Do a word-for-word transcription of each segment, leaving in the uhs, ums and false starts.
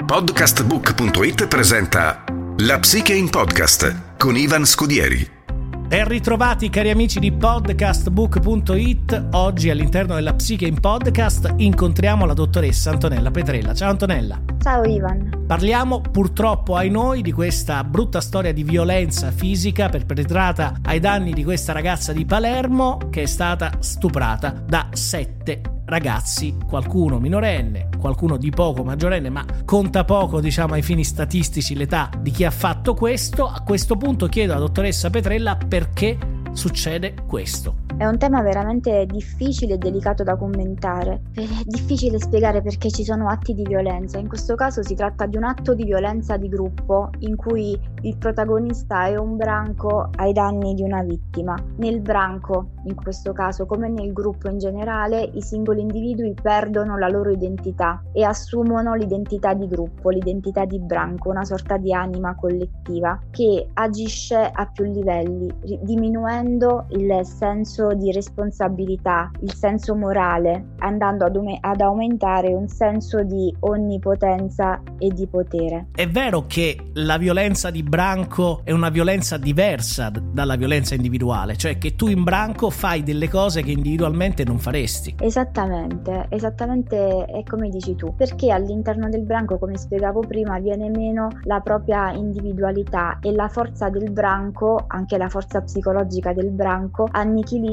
Podcastbook punto it presenta La Psiche in Podcast con Ivan Scudieri. Ben ritrovati cari amici di Podcastbook punto it. Oggi all'interno della Psiche in Podcast incontriamo la dottoressa Antonella Petrella. Ciao Antonella. Ciao Ivan. Parliamo purtroppo ai noi di questa brutta storia di violenza fisica perpetrata ai danni di questa ragazza di Palermo che è stata stuprata da sette ragazzi, qualcuno minorenne, qualcuno di poco maggiorenne, ma conta poco diciamo ai fini statistici l'età di chi ha fatto questo. A questo punto chiedo alla dottoressa Petrella perché succede questo. È un tema veramente difficile e delicato da commentare. È difficile spiegare perché ci sono atti di violenza. In questo caso si tratta di un atto di violenza di gruppo in cui il protagonista è un branco ai danni di una vittima. Nel branco, in questo caso, come nel gruppo in generale, i singoli individui perdono la loro identità e assumono l'identità di gruppo, l'identità di branco, una sorta di anima collettiva che agisce a più livelli, diminuendo il senso di responsabilità, il senso morale, andando ad, um- ad aumentare un senso di onnipotenza e di potere. È vero che la violenza di branco è una violenza diversa d- dalla violenza individuale, cioè che tu in branco fai delle cose che individualmente non faresti. Esattamente, esattamente è come dici tu, perché all'interno del branco, come spiegavo prima, viene meno la propria individualità e la forza del branco, anche la forza psicologica del branco, annichilisce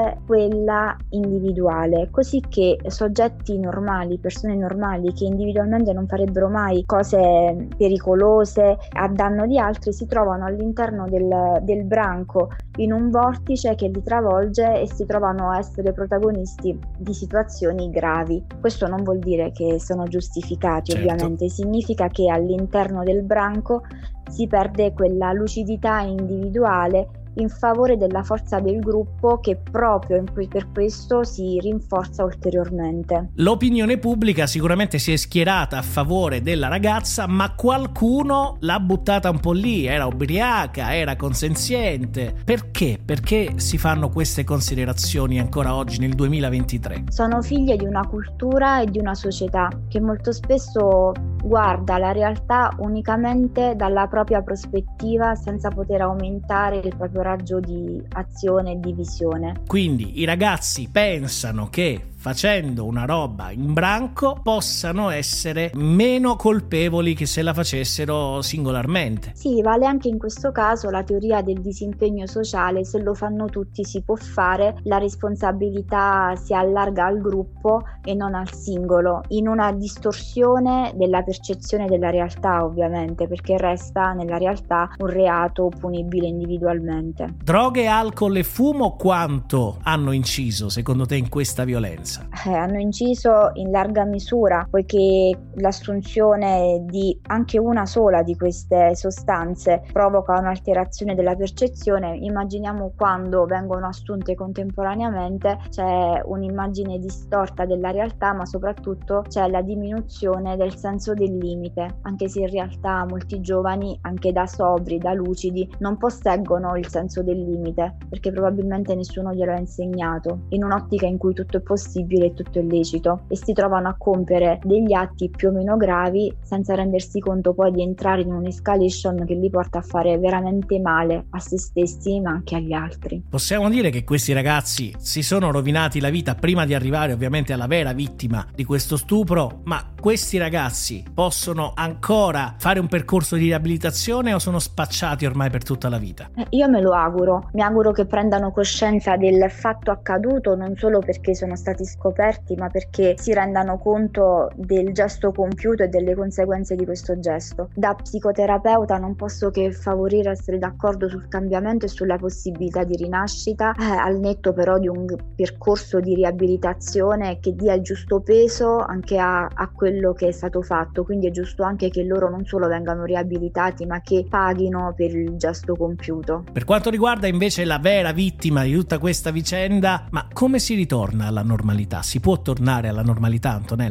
quella individuale, così che soggetti normali, persone normali che individualmente non farebbero mai cose pericolose a danno di altri, si trovano all'interno del, del branco in un vortice che li travolge e si trovano a essere protagonisti di situazioni gravi. Questo non vuol dire che sono giustificati, certo. Ovviamente significa che all'interno del branco si perde quella lucidità individuale in favore della forza del gruppo che proprio in cui per questo si rinforza ulteriormente. L'opinione pubblica sicuramente si è schierata a favore della ragazza, ma qualcuno l'ha buttata un po' lì, era ubriaca, era consenziente. Perché? Perché si fanno queste considerazioni ancora oggi nel duemilaventitré? Sono figlie di una cultura e di una società che molto spesso guarda la realtà unicamente dalla propria prospettiva senza poter aumentare il proprio raggio di azione e di visione. Quindi i ragazzi pensano che facendo una roba in branco possano essere meno colpevoli che se la facessero singolarmente. Sì, vale anche in questo caso la teoria del disimpegno sociale: se lo fanno tutti si può fare, la responsabilità si allarga al gruppo e non al singolo, in una distorsione della percezione della realtà, ovviamente, perché resta nella realtà un reato punibile individualmente. Droghe, alcol e fumo quanto hanno inciso secondo te in questa violenza? Eh, hanno inciso in larga misura, poiché l'assunzione di anche una sola di queste sostanze provoca un'alterazione della percezione. Immaginiamo quando vengono assunte contemporaneamente, c'è un'immagine distorta della realtà, ma soprattutto c'è la diminuzione del senso del limite, anche se in realtà molti giovani, anche da sobri, da lucidi, non posseggono il senso del limite, perché probabilmente nessuno glielo ha insegnato, in un'ottica in cui tutto è possibile e tutto è lecito, e si trovano a compiere degli atti più o meno gravi senza rendersi conto poi di entrare in un'escalation che li porta a fare veramente male a se stessi ma anche agli altri. Possiamo dire che questi ragazzi si sono rovinati la vita prima di arrivare ovviamente alla vera vittima di questo stupro, ma questi ragazzi possono ancora fare un percorso di riabilitazione o sono spacciati ormai per tutta la vita? Eh, io me lo auguro, mi auguro che prendano coscienza del fatto accaduto, non solo perché sono stati scoperti, ma perché si rendano conto del gesto compiuto e delle conseguenze di questo gesto. Da psicoterapeuta non posso che favorire, essere d'accordo sul cambiamento e sulla possibilità di rinascita, eh, al netto però di un percorso di riabilitazione che dia il giusto peso anche a, a quello che è stato fatto. Quindi è giusto anche che loro non solo vengano riabilitati, ma che paghino per il gesto compiuto. Per quanto riguarda invece la vera vittima di tutta questa vicenda, ma come si ritorna alla normalità? Si può tornare alla normalità, Antonella?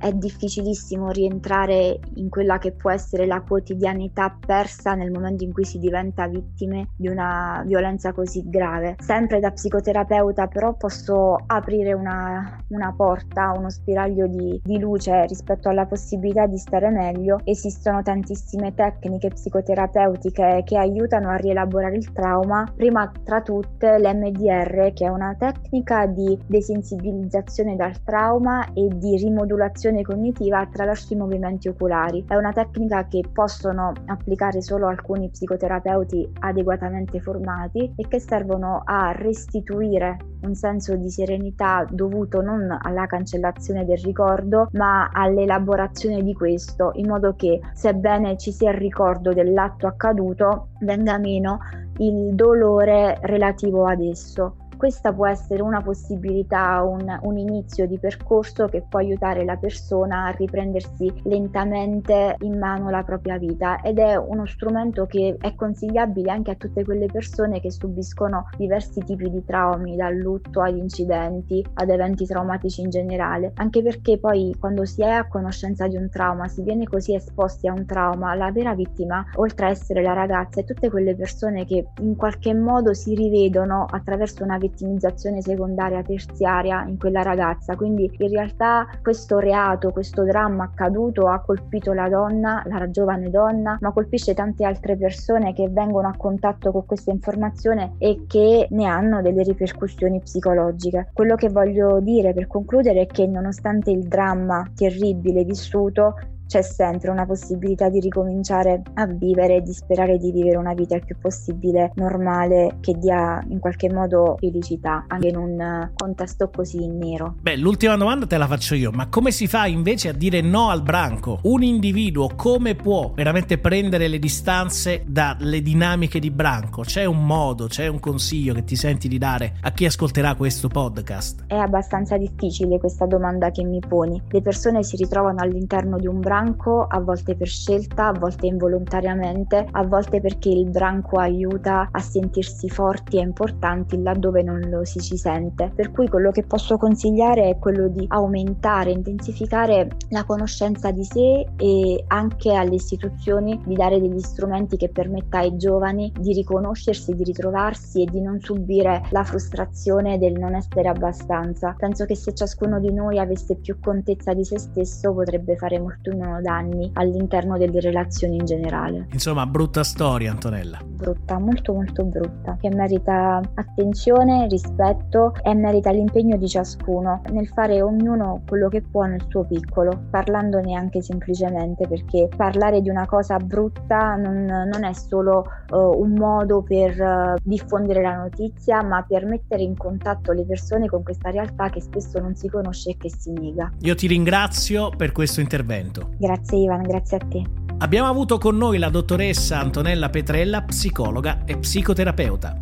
è difficilissimo rientrare in quella che può essere la quotidianità persa nel momento in cui si diventa vittime di una violenza così grave. Sempre da psicoterapeuta però posso aprire una, una porta, uno spiraglio di, di luce rispetto alla possibilità di stare meglio. Esistono tantissime tecniche psicoterapeutiche che aiutano a rielaborare il trauma, prima tra tutte l'M D R, che è una tecnica di desensibilizzazione dal trauma e di rimodulazione cognitiva attraverso i movimenti oculari. È una tecnica che possono applicare solo alcuni psicoterapeuti adeguatamente formati e che servono a restituire un senso di serenità dovuto non alla cancellazione del ricordo ma all'elaborazione di questo, in modo che, sebbene ci sia il ricordo dell'atto accaduto, venga meno il dolore relativo ad esso. Questa può essere una possibilità, un, un inizio di percorso che può aiutare la persona a riprendersi lentamente in mano la propria vita, ed è uno strumento che è consigliabile anche a tutte quelle persone che subiscono diversi tipi di traumi, dal lutto ad incidenti, ad eventi traumatici in generale, anche perché poi quando si è a conoscenza di un trauma, si viene così esposti a un trauma, la vera vittima, oltre a essere la ragazza, è tutte quelle persone che in qualche modo si rivedono attraverso una vittimizzazione secondaria, terziaria in quella ragazza. Quindi in realtà questo reato, questo dramma accaduto ha colpito la donna, la giovane donna, ma colpisce tante altre persone che vengono a contatto con questa informazione e che ne hanno delle ripercussioni psicologiche. Quello che voglio dire per concludere è che nonostante il dramma terribile vissuto, c'è sempre una possibilità di ricominciare a vivere e di sperare di vivere una vita il più possibile normale, che dia in qualche modo felicità anche in un contesto così nero. Beh, l'ultima domanda te la faccio io: ma come si fa invece a dire no al branco? Un individuo come può veramente prendere le distanze dalle dinamiche di branco? C'è un modo, c'è un consiglio che ti senti di dare a chi ascolterà questo podcast? È abbastanza difficile questa domanda che mi poni. Le persone si ritrovano all'interno di un branco, a volte per scelta, a volte involontariamente, a volte perché il branco aiuta a sentirsi forti e importanti laddove non lo si ci sente. Per cui quello che posso consigliare è quello di aumentare, intensificare la conoscenza di sé e anche alle istituzioni di dare degli strumenti che permetta ai giovani di riconoscersi, di ritrovarsi e di non subire la frustrazione del non essere abbastanza. Penso che se ciascuno di noi avesse più contezza di se stesso potrebbe fare molto meno danni all'interno delle relazioni in generale. Insomma, brutta storia, Antonella. Brutta, molto molto brutta, che merita attenzione, rispetto e merita l'impegno di ciascuno nel fare ognuno quello che può nel suo piccolo, parlandone anche semplicemente, perché parlare di una cosa brutta non, non è solo uh, un modo per uh, diffondere la notizia, ma per mettere in contatto le persone con questa realtà che spesso non si conosce e che si nega. Io ti ringrazio per questo intervento. Grazie Ivan, grazie a te. Abbiamo avuto con noi la dottoressa Antonella Petrella, psicologa e psicoterapeuta.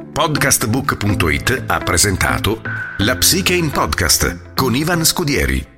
Podcastbook punto it ha presentato La Psiche in Podcast con Ivan Scudieri.